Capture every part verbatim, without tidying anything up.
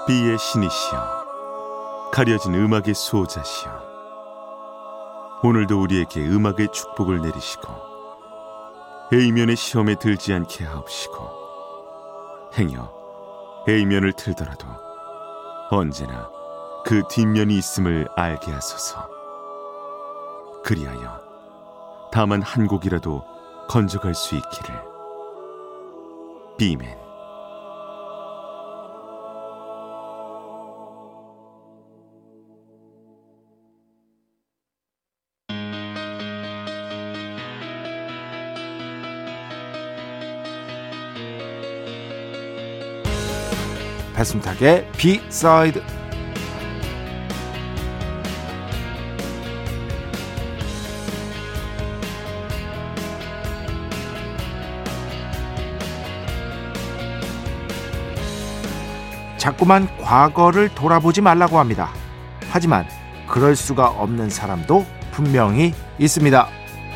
비의 신이시여, 가려진 음악의 수호자시여, 오늘도 우리에게 음악의 축복을 내리시고 A면의 시험에 들지 않게 하옵시고, 행여 A면을 틀더라도 언제나 그 뒷면이 있음을 알게 하소서. 그리하여 다만 한 곡이라도 건져갈 수 있기를. B맨. 배순탁의 비사이드. 자꾸만 과거를 돌아보지 말라고 합니다. 하지만 그럴 수가 없는 사람도 분명히 있습니다.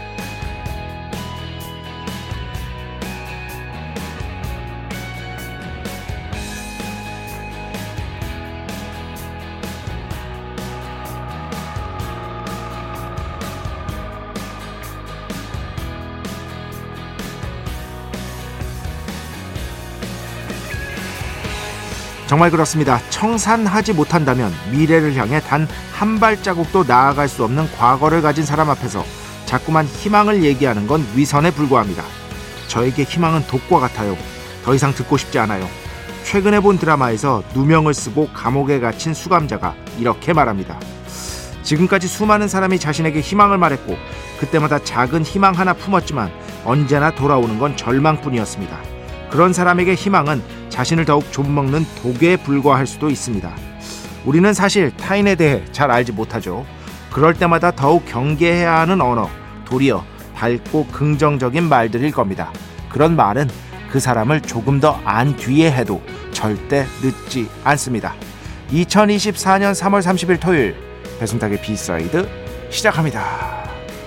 정말 그렇습니다. 청산하지 못한다면 미래를 향해 단 한 발자국도 나아갈 수 없는 과거를 가진 사람 앞에서 자꾸만 희망을 얘기하는 건 위선에 불과합니다. 저에게 희망은 독과 같아요. 더 이상 듣고 싶지 않아요. 최근에 본 드라마에서 누명을 쓰고 감옥에 갇힌 수감자가 이렇게 말합니다. 지금까지 수많은 사람이 자신에게 희망을 말했고 그때마다 작은 희망 하나 품었지만 언제나 돌아오는 건 절망뿐이었습니다. 그런 사람에게 희망은 자신을 더욱 좀먹는 독에 불과할 수도 있습니다. 우리는 사실 타인에 대해 잘 알지 못하죠. 그럴 때마다 더욱 경계해야 하는 언어, 도리어 밝고 긍정적인 말들일 겁니다. 그런 말은 그 사람을 조금 더 안 뒤에 해도 절대 늦지 않습니다. 이천이십사년 삼월 삼십일 토요일, 배순탁의 비사이드 시작합니다.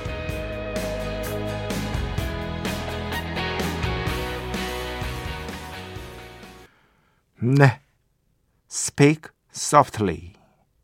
네, Speak Softly.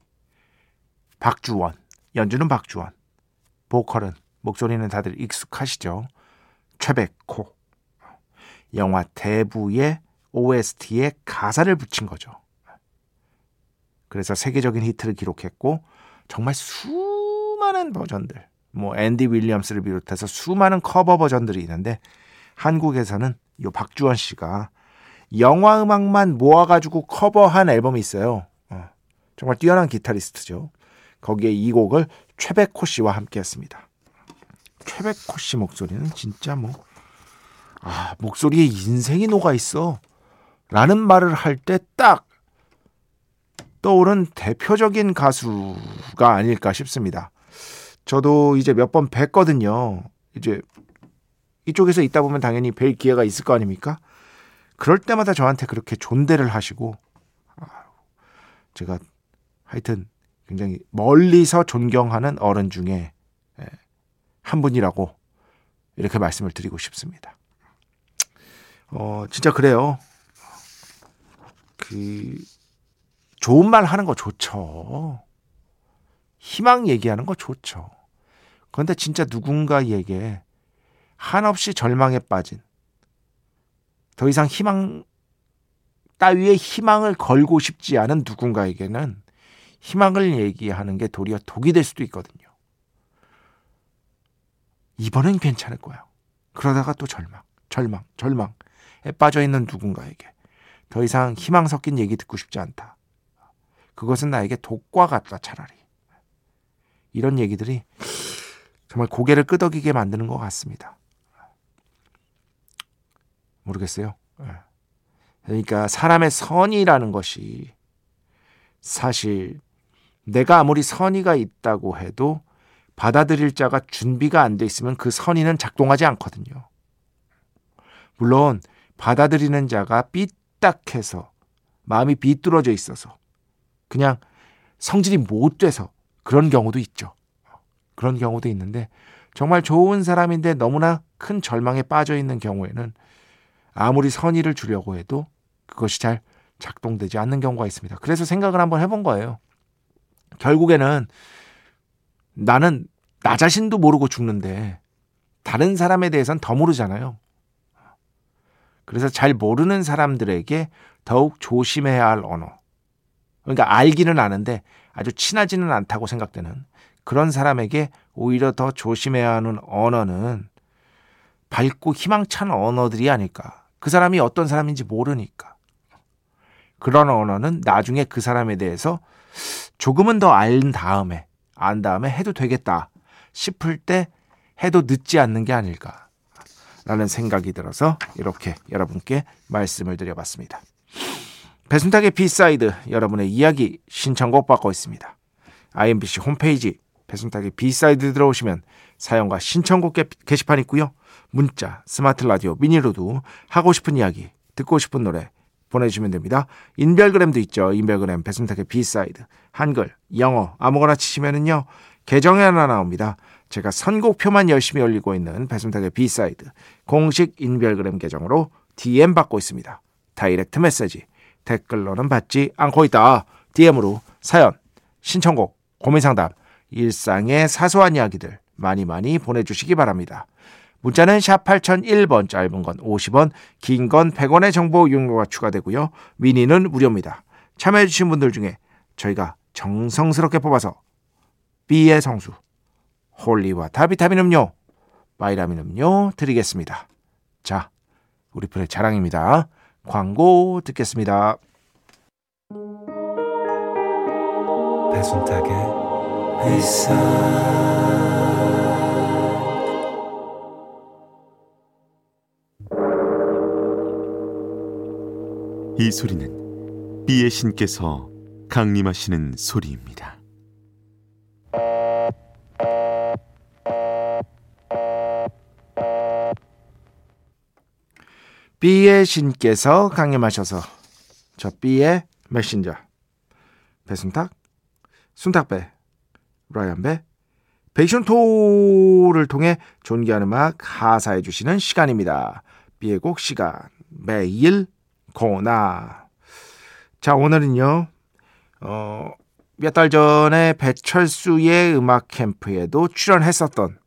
박주원, 연주는 박주원, 보컬은, 목소리는 다들 익숙하시죠? 최백호. 영화 대부의 오에스티에 가사를 붙인 거죠. 그래서 세계적인 히트를 기록했고 정말 수많은 버전들, 뭐 앤디 윌리엄스를 비롯해서 수많은 커버 버전들이 있는데 한국에서는 이 박주원 씨가 영화 음악만 모아가지고 커버한 앨범이 있어요. 어, 정말 뛰어난 기타리스트죠. 거기에 이 곡을 최백호 씨와 함께 했습니다. 최백호 씨 목소리는 진짜 뭐 아, 목소리에 인생이 녹아있어 라는 말을 할 때 딱 떠오른 대표적인 가수가 아닐까 싶습니다. 저도 이제 몇 번 뵀거든요. 이제 이쪽에서 있다 보면 당연히 뵐 기회가 있을 거 아닙니까? 그럴 때마다 저한테 그렇게 존대를 하시고 제가 하여튼 굉장히 멀리서 존경하는 어른 중에 한 분이라고 이렇게 말씀을 드리고 싶습니다. 어, 진짜 그래요. 그 좋은 말 하는 거 좋죠. 희망 얘기하는 거 좋죠. 그런데 진짜 누군가에게 한없이 절망에 빠진, 더 이상 희망 따위에 희망을 걸고 싶지 않은 누군가에게는 희망을 얘기하는 게 도리어 독이 될 수도 있거든요. 이번엔 괜찮을 거야. 그러다가 또 절망, 절망, 절망에 빠져있는 누군가에게 더 이상 희망 섞인 얘기 듣고 싶지 않다. 그것은 나에게 독과 같다 차라리. 이런 얘기들이 정말 고개를 끄덕이게 만드는 것 같습니다. 모르겠어요. 그러니까 사람의 선의라는 것이 사실 내가 아무리 선의가 있다고 해도 받아들일 자가 준비가 안 돼 있으면 그 선의는 작동하지 않거든요. 물론 받아들이는 자가 삐딱해서 마음이 비뚤어져 있어서 그냥 성질이 못 돼서 그런 경우도 있죠. 그런 경우도 있는데 정말 좋은 사람인데 너무나 큰 절망에 빠져 있는 경우에는 아무리 선의를 주려고 해도 그것이 잘 작동되지 않는 경우가 있습니다. 그래서 생각을 한번 해본 거예요. 결국에는 나는 나 자신도 모르고 죽는데 다른 사람에 대해서는 더 모르잖아요. 그래서 잘 모르는 사람들에게 더욱 조심해야 할 언어. 그러니까 알기는 아는데 아주 친하지는 않다고 생각되는 그런 사람에게 오히려 더 조심해야 하는 언어는 밝고 희망찬 언어들이 아닐까. 그 사람이 어떤 사람인지 모르니까. 그런 언어는 나중에 그 사람에 대해서 조금은 더 안 다음에 안 다음에 해도 되겠다 싶을 때 해도 늦지 않는 게 아닐까 라는 생각이 들어서 이렇게 여러분께 말씀을 드려봤습니다. 배순탁의 비사이드, 여러분의 이야기 신청곡 받고 있습니다. 아이엠비씨 홈페이지 배순탁의 비사이드 들어오시면 사연과 신청곡 게시판 있고요. 문자, 스마트 라디오, 미니로도 하고 싶은 이야기, 듣고 싶은 노래 보내주시면 됩니다. 인별그램도 있죠. 인별그램 배순탁의 비사이드, 한글, 영어 아무거나 치시면은요 계정에 하나 나옵니다. 제가 선곡표만 열심히 올리고 있는 배순탁의 비사이드 공식 인별그램 계정으로 디엠 받고 있습니다. 다이렉트 메시지 댓글로는 받지 않고 있다. 디엠으로 사연, 신청곡, 고민상담, 일상의 사소한 이야기들 많이 많이 보내주시기 바랍니다. 문자는 샵 팔공공일 번, 짧은 건 오십 원, 긴 건 백 원의 정보 이용료가 추가되고요. 미니는 무료입니다. 참여해주신 분들 중에 저희가 정성스럽게 뽑아서 B의 성수, 홀리와타 비타민 음료, 바이라민 음료 드리겠습니다. 자, 우리 프의 자랑입니다. 광고 듣겠습니다. 배순탁의 비사이드. 이 소리는 B의 신께서 강림하시는 소리입니다. B의 신께서 강림하셔서 저 B의 메신저 배순탁, 순탁배, 브라이언배, 베이션토를 통해 존귀한 음악 하사해 주시는 시간입니다. B의 곡 시간 매일 고나. 자, 오늘은요 어, 몇 달 전에 배철수의 음악 캠프에도 출연했었던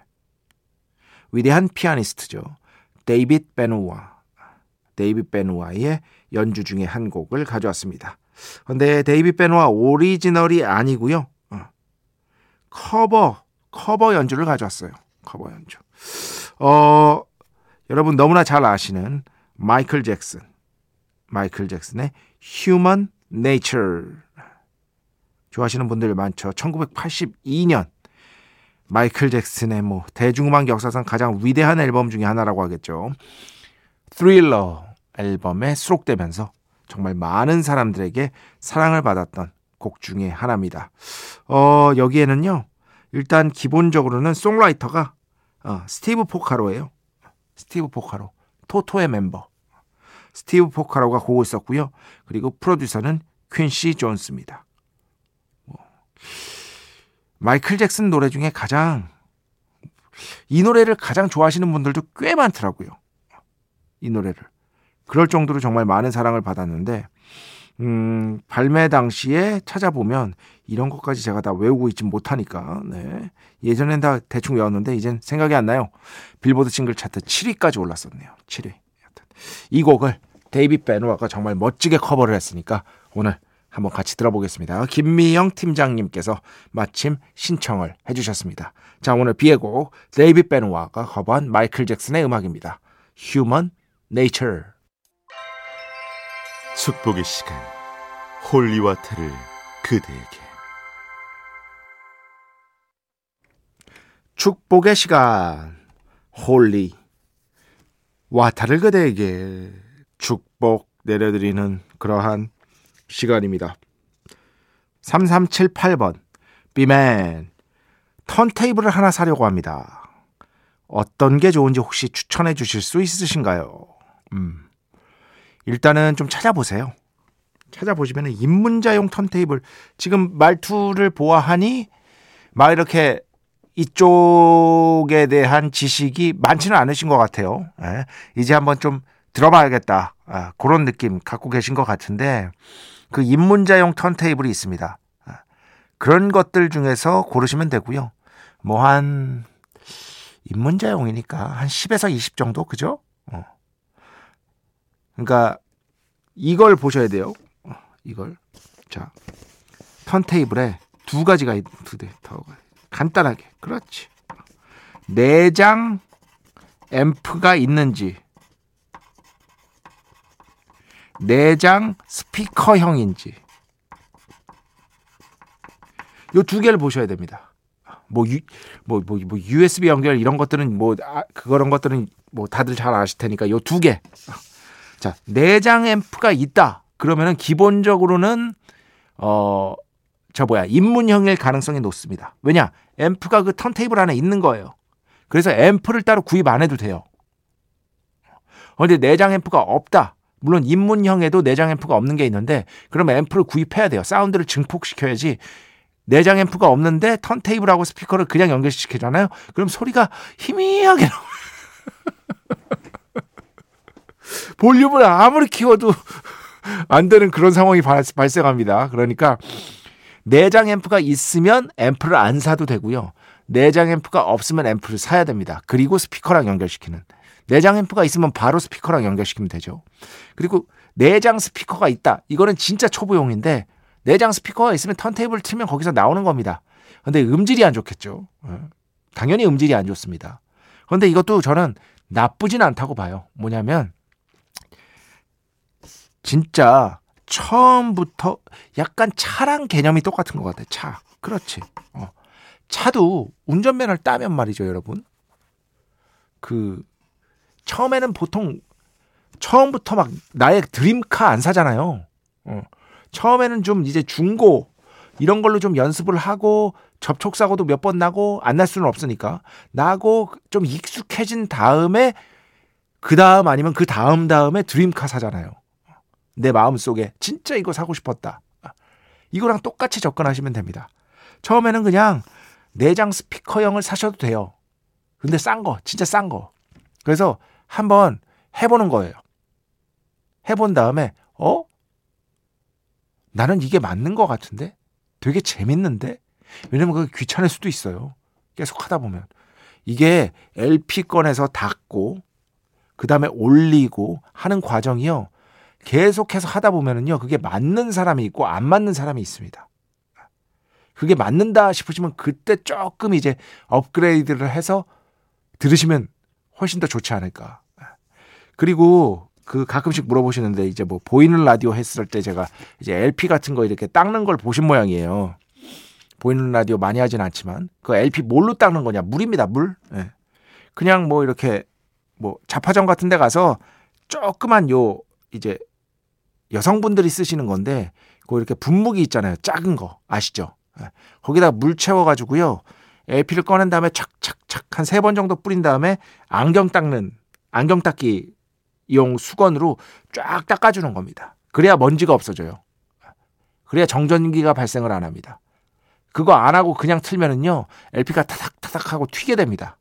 위대한 피아니스트죠. 데이빗 베누아. 데이빗 베누아의 연주 중에 한 곡을 가져왔습니다. 그런데 데이빗 베누아 오리지널이 아니고요. 어, 커버, 커버 연주를 가져왔어요. 커버 연주. 어, 여러분 너무나 잘 아시는 마이클 잭슨. 마이클 잭슨의 Human Nature. 좋아하시는 분들 많죠. 천구백팔십이 년 마이클 잭슨의 뭐 대중음악 역사상 가장 위대한 앨범 중에 하나라고 하겠죠. Thriller 앨범에 수록되면서 정말 많은 사람들에게 사랑을 받았던 곡 중에 하나입니다. 어, 여기에는요. 일단 기본적으로는 송라이터가 어, 스티브 포카로예요. 스티브 포카로. 토토의 멤버. 스티브 포카로가 곡을 썼고요. 그리고 프로듀서는 퀸시 존스입니다. 뭐. 마이클 잭슨 노래 중에 가장 이 노래를 가장 좋아하시는 분들도 꽤 많더라고요. 이 노래를. 그럴 정도로 정말 많은 사랑을 받았는데 음, 발매 당시에 찾아보면 이런 것까지 제가 다 외우고 있지 못하니까 네. 예전엔 다 대충 외웠는데 이젠 생각이 안 나요. 빌보드 싱글 차트 칠 위까지 올랐었네요. 칠 위. 이 곡을 데이빗 베누아가 정말 멋지게 커버를 했으니까 오늘 한번 같이 들어보겠습니다. 김미영 팀장님께서 마침 신청을 해주셨습니다. 자, 오늘 비의 곡 데이빗 베누아가 커버한 마이클 잭슨의 음악입니다. Human Nature. 축복의 시간, 홀리와타를 그대에게. 축복의 시간, 홀리 와타를 그대에게 축복 내려드리는 그러한 시간입니다. 삼삼칠팔 번 B맨, 턴테이블을 하나 사려고 합니다. 어떤 게 좋은지 혹시 추천해 주실 수 있으신가요? 음, 일단은 좀 찾아보세요. 찾아보시면 입문자용 턴테이블, 지금 말투를 보아하니 막 이렇게 이쪽에 대한 지식이 많지는 않으신 것 같아요. 예, 이제 한번 좀 들어봐야겠다. 아, 그런 느낌 갖고 계신 것 같은데 그 입문자용 턴테이블이 있습니다. 아, 그런 것들 중에서 고르시면 되고요. 뭐 한 입문자용이니까 한 십에서 이십 정도 그죠? 어. 그러니까 이걸 보셔야 돼요. 어, 이걸 자 턴테이블에 두 가지가 있는데 더 간단하게 그렇지. 내장 앰프가 있는지 내장 스피커형인지 요 두 개를 보셔야 됩니다. 뭐, 유, 뭐, 뭐, 뭐 유에스비 연결 이런 것들은 뭐 아, 그런 것들은 뭐 다들 잘 아실 테니까 요 두 개. 자, 내장 앰프가 있다. 그러면은 기본적으로는 어, 저 뭐야 입문형일 가능성이 높습니다. 왜냐? 앰프가 그 턴테이블 안에 있는 거예요. 그래서 앰프를 따로 구입 안 해도 돼요. 그런데 내장 앰프가 없다. 물론 입문형에도 내장 앰프가 없는 게 있는데 그러면 앰프를 구입해야 돼요. 사운드를 증폭시켜야지. 내장 앰프가 없는데 턴테이블하고 스피커를 그냥 연결시키잖아요. 그럼 소리가 희미하게 나와요. 볼륨을 아무리 키워도 안 되는 그런 상황이 발생합니다. 그러니까 내장 앰프가 있으면 앰프를 안 사도 되고요. 내장 앰프가 없으면 앰프를 사야 됩니다. 그리고 스피커랑 연결시키는. 내장 앰프가 있으면 바로 스피커랑 연결시키면 되죠. 그리고 내장 스피커가 있다. 이거는 진짜 초보용인데 내장 스피커가 있으면 턴테이블 틀면 거기서 나오는 겁니다. 그런데 음질이 안 좋겠죠. 당연히 음질이 안 좋습니다. 그런데 이것도 저는 나쁘진 않다고 봐요. 뭐냐면 진짜 처음부터 약간 차랑 개념이 똑같은 것 같아요. 차. 그렇지. 어. 차도 운전면허를 따면 말이죠, 여러분. 그 처음에는 보통 처음부터 막 나의 드림카 안 사잖아요. 어. 처음에는 좀 이제 중고 이런 걸로 좀 연습을 하고 접촉사고도 몇 번 나고 안 날 수는 없으니까 나고 좀 익숙해진 다음에 그 다음 아니면 그 다음 다음에 드림카 사잖아요. 내 마음속에 진짜 이거 사고 싶었다. 이거랑 똑같이 접근하시면 됩니다. 처음에는 그냥 내장 스피커형을 사셔도 돼요. 근데 싼 거, 진짜 싼 거. 그래서 한번 해보는 거예요. 해본 다음에 어? 나는 이게 맞는 것 같은데? 되게 재밌는데? 왜냐면 그게 귀찮을 수도 있어요. 계속 하다 보면. 이게 엘피 꺼내서 닫고 그 다음에 올리고 하는 과정이요. 계속해서 하다 보면은요. 그게 맞는 사람이 있고 안 맞는 사람이 있습니다. 그게 맞는다 싶으시면 그때 조금 이제 업그레이드를 해서 들으시면 훨씬 더 좋지 않을까. 그리고 그 가끔씩 물어보시는데 이제 뭐 보이는 라디오 했을 때 제가 이제 엘피 같은 거 이렇게 닦는 걸 보신 모양이에요. 보이는 라디오 많이 하진 않지만 그 엘피 뭘로 닦는 거냐? 물입니다. 물. 네. 그냥 뭐 이렇게 뭐 잡화점 같은 데 가서 조그만 요 이제 여성분들이 쓰시는 건데 그 이렇게 분무기 있잖아요. 작은 거 아시죠? 네. 거기다 물 채워가지고요. 엘피를 꺼낸 다음에 착착착 한 세 번 정도 뿌린 다음에 안경 닦는 안경 닦기 용 수건으로 쫙 닦아주는 겁니다. 그래야 먼지가 없어져요. 그래야 정전기가 발생을 안 합니다. 그거 안 하고 그냥 틀면은요 엘피가 타닥타닥 하고 튀게 됩니다.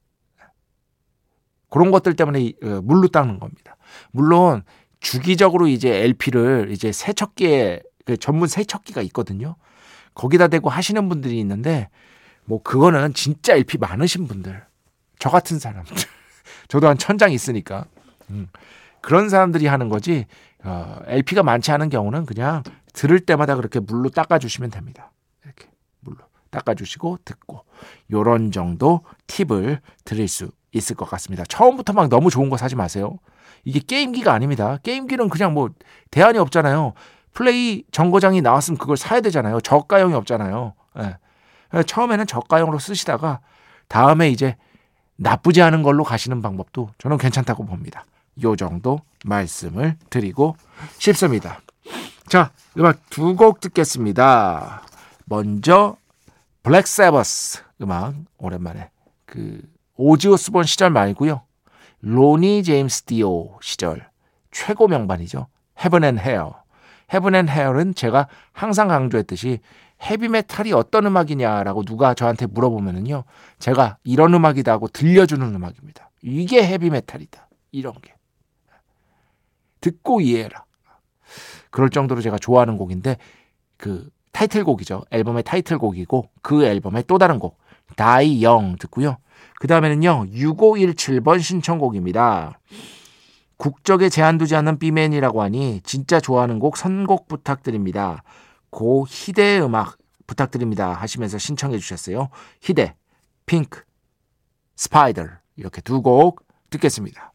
그런 것들 때문에 물로 닦는 겁니다. 물론 주기적으로 이제 엘피를 이제 세척기에 그 전문 세척기가 있거든요. 거기다 대고 하시는 분들이 있는데 뭐 그거는 진짜 엘피 많으신 분들, 저 같은 사람들, 저도 한 천 장 있으니까. 음. 그런 사람들이 하는 거지 어, 엘피가 많지 않은 경우는 그냥 들을 때마다 그렇게 물로 닦아주시면 됩니다. 이렇게 물로 닦아주시고 듣고 요런 정도 팁을 드릴 수 있을 것 같습니다. 처음부터 막 너무 좋은 거 사지 마세요. 이게 게임기가 아닙니다. 게임기는 그냥 뭐 대안이 없잖아요. 플레이 정거장이 나왔으면 그걸 사야 되잖아요. 저가형이 없잖아요. 네. 처음에는 저가형으로 쓰시다가 다음에 이제 나쁘지 않은 걸로 가시는 방법도 저는 괜찮다고 봅니다. 요 정도 말씀을 드리고 싶습니다. 자, 음악 두 곡 듣겠습니다. 먼저 블랙 세버스 음악 오랜만에 그 오지 오스본 시절 말고요. 로니 제임스 디오 시절 최고 명반이죠. Heaven and Hell. Heaven and Hell은 제가 항상 강조했듯이 헤비메탈이 어떤 음악이냐라고 누가 저한테 물어보면은요. 제가 이런 음악이다 하고 들려주는 음악입니다. 이게 헤비메탈이다. 이런 게. 듣고 이해해라. 그럴 정도로 제가 좋아하는 곡인데 그 타이틀곡이죠. 앨범의 타이틀곡이고 그 앨범의 또 다른 곡 Die Young 듣고요. 그 다음에는요. 육오일칠 번 신청곡입니다. 국적에 제한 두지 않는 B맨이라고 하니 진짜 좋아하는 곡 선곡 부탁드립니다. 고 희대의 음악 부탁드립니다 하시면서 신청해 주셨어요. 희대, 핑크, 스파이더 이렇게 두 곡 듣겠습니다.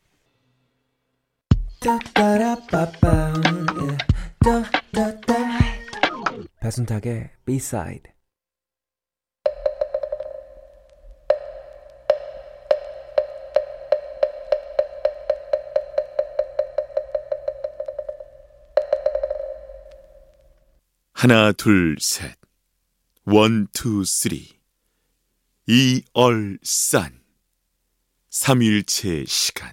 배순탁의 B-side. 하나 둘 셋 원 투 쓰리 이얼산 삼일체 시간.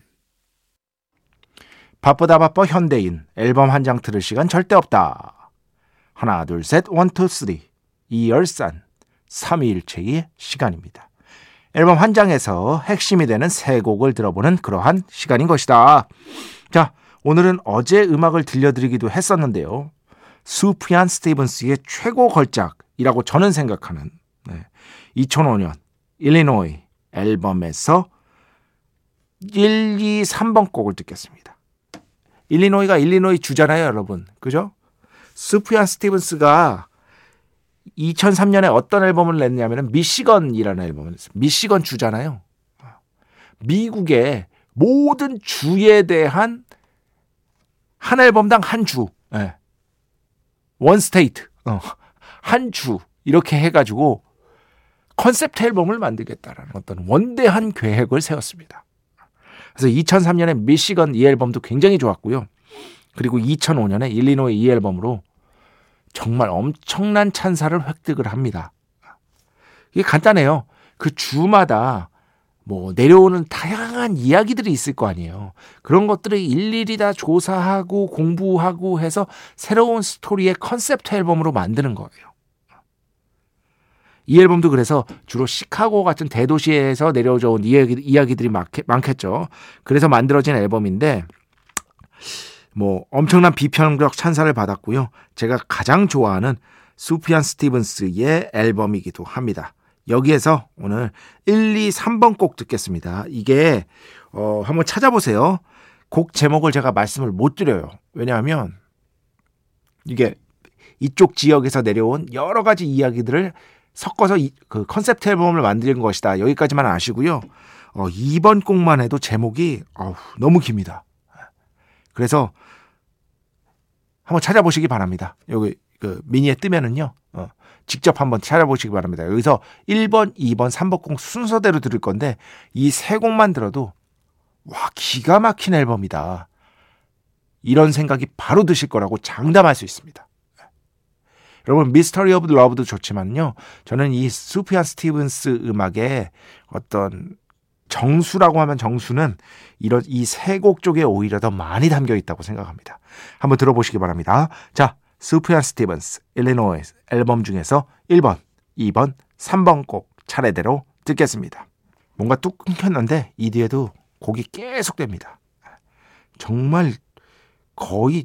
바쁘다 바빠 현대인 앨범 한 장 들을 시간 절대 없다. 하나 둘 셋 원 투 쓰리 이열산 삼위일체의 시간입니다. 앨범 한 장에서 핵심이 되는 세 곡을 들어보는 그러한 시간인 것이다. 자, 오늘은 어제 음악을 들려드리기도 했었는데요. 수피안 스티븐스의 최고 걸작이라고 저는 생각하는 네, 이천오 년 일리노이 앨범에서 일, 이, 삼 번 곡을 듣겠습니다. 일리노이가 일리노이 주잖아요, 여러분. 그죠? 수피안 스티븐스가 이천삼 년에 어떤 앨범을 냈냐면 미시건이라는 앨범을 냈어요. 미시건 주잖아요. 미국의 모든 주에 대한 한 앨범당 한 주. 네. 원 스테이트. 어. 한 주. 이렇게 해가지고 컨셉트 앨범을 만들겠다라는 어떤 원대한 계획을 세웠습니다. 그래서 이천삼 년에 미시건 이 앨범도 굉장히 좋았고요. 그리고 이천오 년에 일리노이 이 앨범으로 정말 엄청난 찬사를 획득을 합니다. 이게 간단해요. 그 주마다 뭐 내려오는 다양한 이야기들이 있을 거 아니에요. 그런 것들을 일일이 다 조사하고 공부하고 해서 새로운 스토리의 컨셉트 앨범으로 만드는 거예요. 이 앨범도 그래서 주로 시카고 같은 대도시에서 내려오져 온 이야기, 이야기들이 많겠, 많겠죠. 그래서 만들어진 앨범인데 뭐 엄청난 비평적 찬사를 받았고요. 제가 가장 좋아하는 수피안 스티븐스의 앨범이기도 합니다. 여기에서 오늘 일, 이, 삼 번 곡 듣겠습니다. 이게 어, 한번 찾아보세요. 곡 제목을 제가 말씀을 못 드려요. 왜냐하면 이게 이쪽 지역에서 내려온 여러 가지 이야기들을 섞어서 이, 그 컨셉트 앨범을 만든 것이다. 여기까지만 아시고요. 어, 이 번 곡만 해도 제목이 어우, 너무 깁니다. 그래서 한번 찾아보시기 바랍니다. 여기 그 미니에 뜨면은요. 어, 직접 한번 찾아보시기 바랍니다. 여기서 일 번, 이 번, 삼 번 곡 순서대로 들을 건데 이 세 곡만 들어도 와, 기가 막힌 앨범이다. 이런 생각이 바로 드실 거라고 장담할 수 있습니다. 여러분, 미스터리 오브 러브도 좋지만요. 저는 이 수피안 스티븐스 음악의 어떤 정수라고 하면 정수는 이런 이 세 곡 쪽에 오히려 더 많이 담겨 있다고 생각합니다. 한번 들어보시기 바랍니다. 자, 수피안 스티븐스 일리노이 앨범 중에서 일 번, 이 번, 삼 번 곡 차례대로 듣겠습니다. 뭔가 뚝 끊겼는데 이 뒤에도 곡이 계속 됩니다. 정말 거의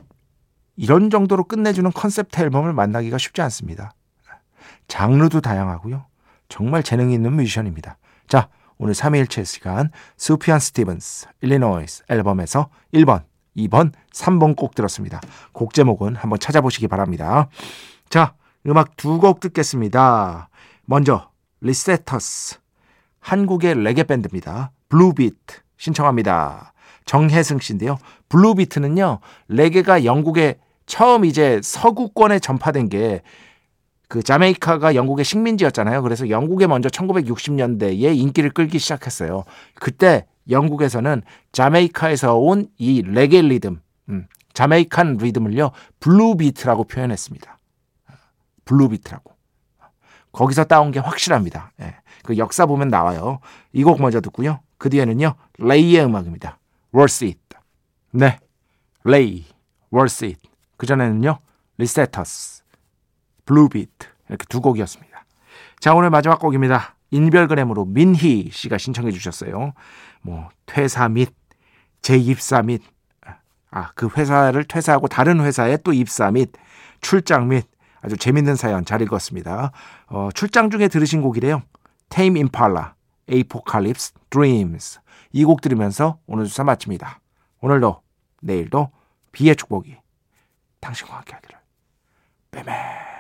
이런 정도로 끝내주는 컨셉트 앨범을 만나기가 쉽지 않습니다. 장르도 다양하고요. 정말 재능이 있는 뮤지션입니다. 자, 오늘 삼위일체 시간 수피안 스티븐스 일리노이 앨범에서 일 번, 이 번, 삼 번 곡 들었습니다. 곡 제목은 한번 찾아보시기 바랍니다. 자, 음악 두 곡 듣겠습니다. 먼저 리세터스, 한국의 레게 밴드입니다. 블루비트 신청합니다. 정혜승 씨인데요. 블루비트는요, 레게가 영국에 처음 이제 서구권에 전파된 게 그 자메이카가 영국의 식민지였잖아요. 그래서 영국에 먼저 천구백육십 년대에 인기를 끌기 시작했어요. 그때 영국에서는 자메이카에서 온 이 레게 리듬, 음, 자메이칸 리듬을요, 블루비트라고 표현했습니다. 블루비트라고. 거기서 따온 게 확실합니다. 예, 그 역사 보면 나와요. 이 곡 먼저 듣고요. 그 뒤에는요, 레이의 음악입니다. Worth It. 네, 레이, Worth It. 그 전에는요, 리세터스, 블루비트. 이렇게 두 곡이었습니다. 자, 오늘 마지막 곡입니다. 인별그램으로 민희 씨가 신청해 주셨어요. 뭐 퇴사 및 재입사 및 아, 그 회사를 퇴사하고 다른 회사에 또 입사 및 출장 및 아주 재밌는 사연 잘 읽었습니다. 어, 출장 중에 들으신 곡이래요. Tame Impala, Apocalypse Dreams. 이 곡 들으면서 오늘 주사 마칩니다. 오늘도 내일도 비의 축복이 당신과 함께 하기를. 빼매.